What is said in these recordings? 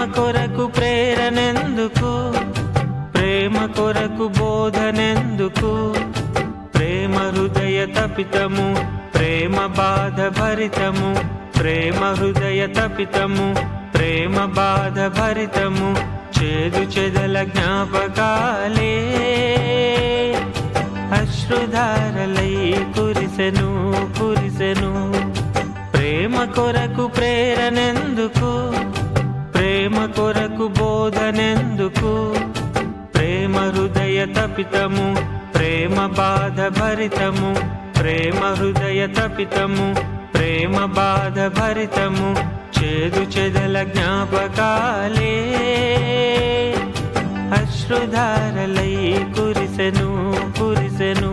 కొరకు ప్రేరణెందుకు, ప్రేమ కొరకు బోధనెందుకు, ప్రేమ హృదయ తపితము, ప్రేమ బాధ భరితము, ప్రేమ హృదయ తపితము, ప్రేమ బాధ భరితము, చేదు చెదల జ్ఞాపకాలే అశ్రుధారలై కురిసెను కురిసెను. ప్రేమ కొరకు ప్రేరణెందుకు, ప్రేమ కొరకు బోధనెందుకు, ప్రేమ హృదయ తపితము, ప్రేమ బాధ భరితము, ప్రేమ హృదయ తపితము, ప్రేమ బాధ భరితము, చేదు చెదల జ్ఞాపకాలే అశ్రుధారలై కురిసెను కురిసెను.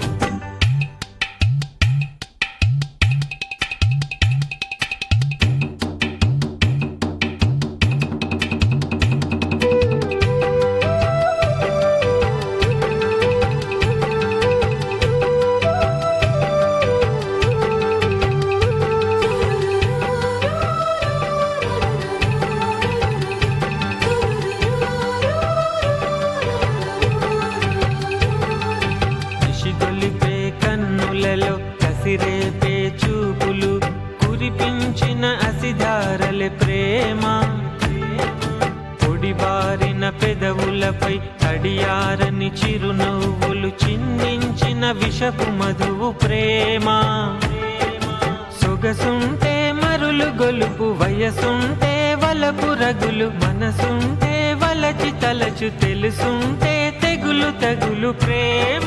కసిరేపే చూపులు, కురిపించిన అసిధారలే ప్రేమ, పొడిబారిన పెదవులపై తడియారని చిరునవ్వులు చిందించిన విషపు మధువు ప్రేమ. సొగసుంటే మరులు గొలుపు, వయసుంటే వలపు రగులు, మనసుంటే వలచి తలచు, తెలుసుంటే తెగులు తగులు ప్రేమ.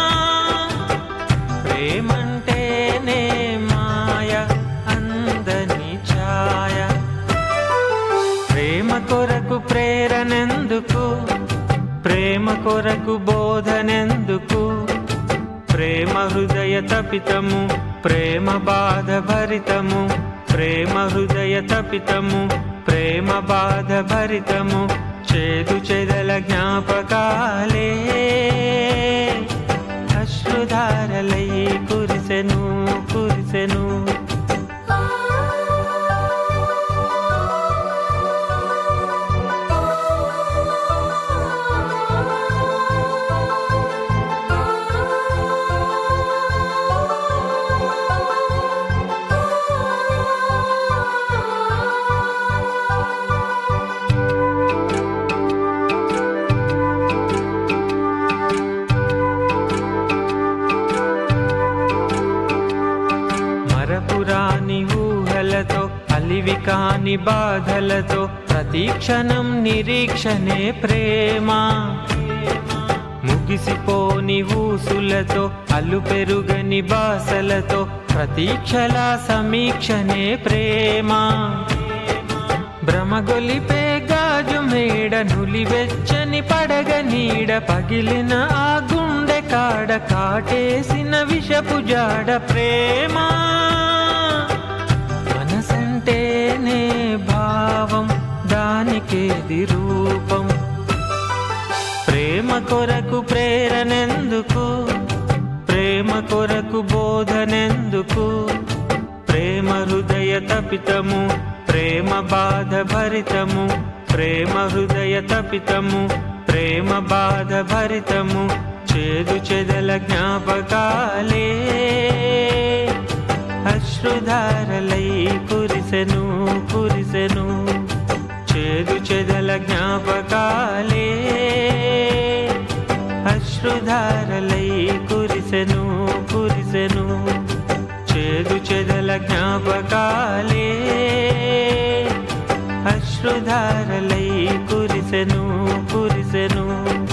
ప్రేమంటేనే మాయ అందని ఛాయ. ప్రేమ కొరకు ప్రేరణెందుకు, ప్రేమ కొరకు బోధనెందుకు, ప్రేమ హృదయ తపితము, ప్రేమ బాధ భరితము, ప్రేమ హృదయ తపితము, ప్రేమ బాధ భరితము, చేదు చెదల జ్ఞాపకాలే అశ్రుధారలై కురిసెను కురిసెను. మరపురాని ఊహలతో, అలివి కాని బాధలతో, ప్రతిక్షణం నిరీక్షణే ప్రేమ. ముగిసిపోని ఊసులతో, అల్లు పెరుగని బాసలతో, ప్రతీక్షల సమీక్షనే ప్రేమ. భ్రమగొలిపే గాజు మేడ, నులివెచ్చని పడగ నీడ, పగిలిన ఆ గుండె కాడ కాటేసిన విషపు జాడ ప్రేమ. మనసంటేనే భావం, దానికేది రూపం. ప్రేమ కొరకు ప్రేరణెందుకు, ప్రేమ కొరకు బోధనెందుకు, ప్రేమ హృదయ తపితము, ప్రేమ బాధ భరితము, ప్రేమ హృదయ తపితము, ప్రేమ బాధ భరితము, చేదు చెదల జ్ఞాపకాలే అశ్రుధారలై కురిసెను కురిసెను. చేదు చెదల జ్ఞాపకాలే అశ్రుధారలై కురిసెను కురిసెను. చేదు చెదల జ్ఞాపకాలే అశ్రుధారలై కురిసెను కురిసెను.